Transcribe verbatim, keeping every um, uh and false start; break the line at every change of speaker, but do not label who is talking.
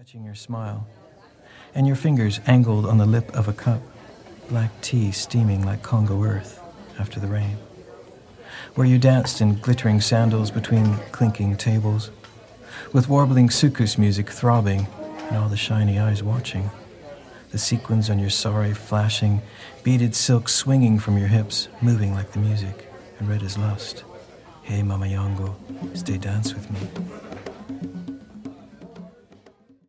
catching your smile, and your fingers angled on the lip of a cup, black tea steaming like Congo earth after the rain, where you danced in glittering sandals between clinking tables, with warbling soukous music throbbing and all the shiny eyes watching, the sequins on your sari flashing, beaded silk swinging from your hips, moving like the music, and red as lust. Hey Mama Yango, stay dance with me.